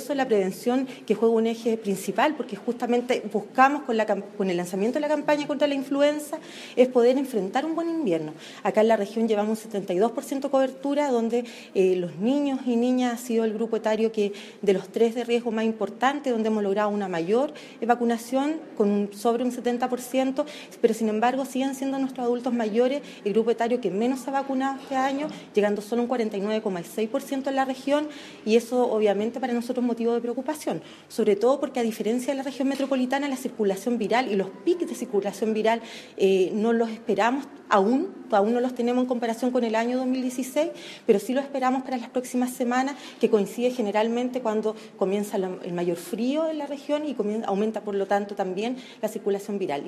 eso la prevención que juega un eje principal, porque justamente buscamos con el lanzamiento de la campaña contra la influenza es poder enfrentar un buen invierno. Acá en la región llevamos un 72% de cobertura, donde los niños y niñas ha sido el grupo etario que de los 3 de riesgo más importante, donde hemos logrado una mayor vacunación con sobre un 70%, pero sin embargo siguen siendo nuestros adultos mayores el grupo etario que menos se ha vacunado este año, llegando solo a un 49,6% en la región, y eso obviamente para nosotros es motivo de preocupación, sobre todo porque a diferencia de la región metropolitana, la circulación viral y los picos de circulación viral no los esperamos aún no los tenemos en comparación con el año 2016, pero sí lo esperamos para las próximas semanas, que coincide generalmente cuando comienza el mayor frío en la región y aumenta por lo tanto también la circulación viral.